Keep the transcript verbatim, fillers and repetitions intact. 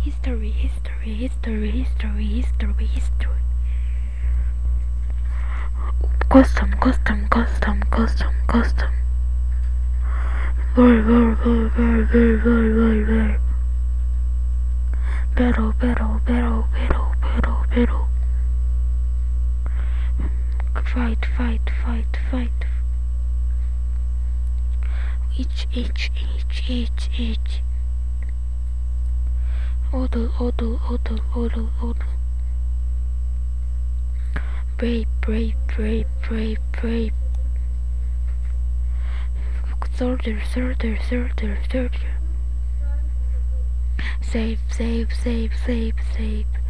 history, history, history, history, history, history. Custom, custom, custom, custom, custom. Very, very, very, very, very, very, very, very. Battle, battle, battle, battle, battle, battle. Fight, fight, fight, fight. Each, each, each, each, each. Auto, auto, auto, auto, auto. Brave, brave, brave, brave, brave. Soldier, soldier, soldier, soldier. Save, save, save, save, save.